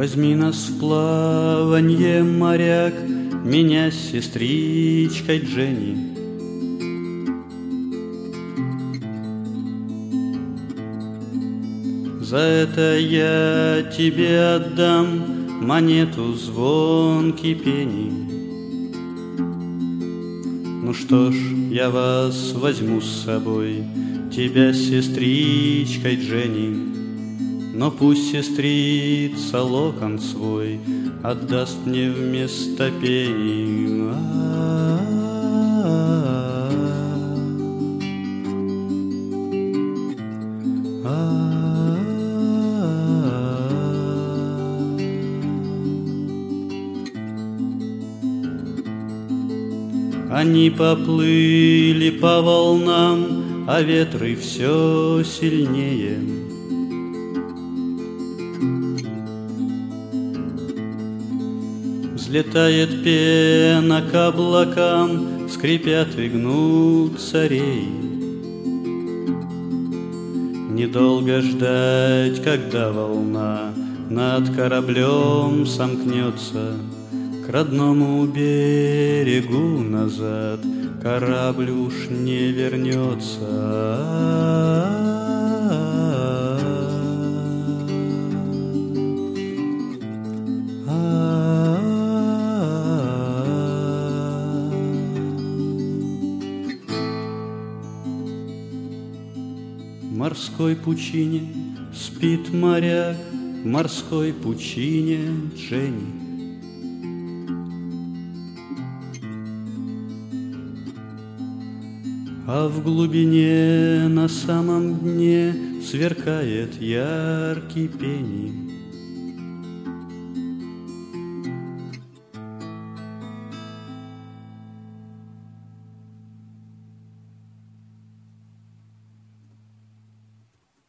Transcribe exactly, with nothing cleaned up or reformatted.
Возьми нас в плаванье, моряк, меня с сестричкой Дженни. За это я тебе отдам монету, звонкий пенни. Ну что ж, я вас возьму с собой, тебя с сестричкой Дженни. Но пусть сестрица локон свой отдаст мне вместо пени. Они поплыли по волнам, а ветры все сильнее. Взлетает пена к облакам, скрипят и гнутся реи. Недолго ждать, когда волна над кораблем сомкнется. К родному берегу назад корабль уж не вернется. В морской пучине спит моряк, в морской пучине Дженни. А в глубине на самом дне сверкает яркий пенни.